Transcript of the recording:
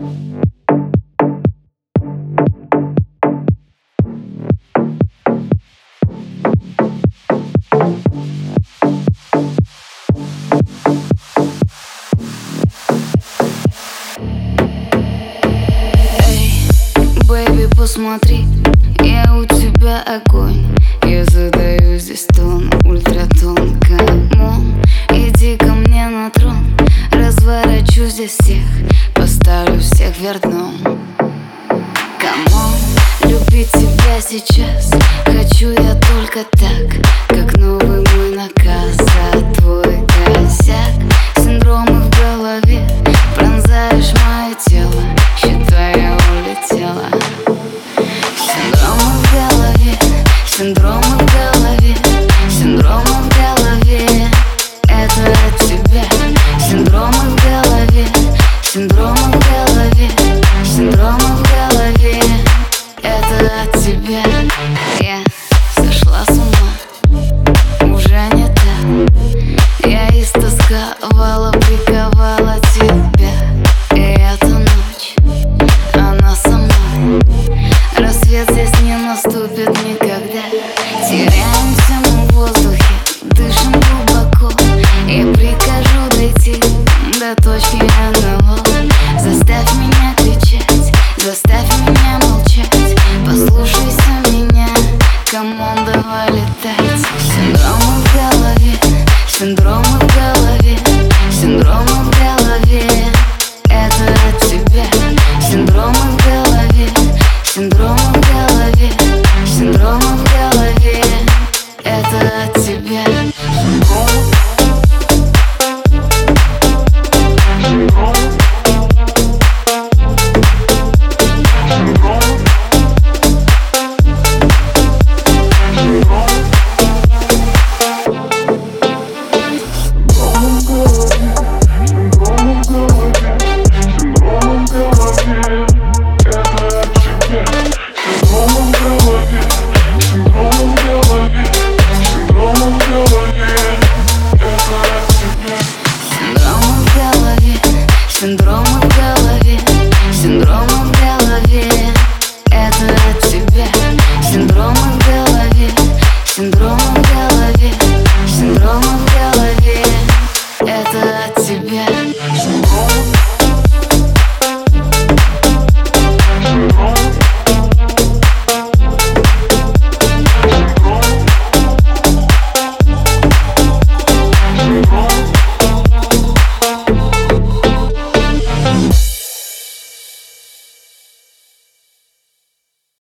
Бэйби, посмотри, я у тебя огонь. Я задаю здесь тон, ультратон. Камон, иди ко мне на трон. Разворачу здесь всех, поставлю всех вверх дном. Камон, любить тебя сейчас хочу я только так, как новый мой наказ.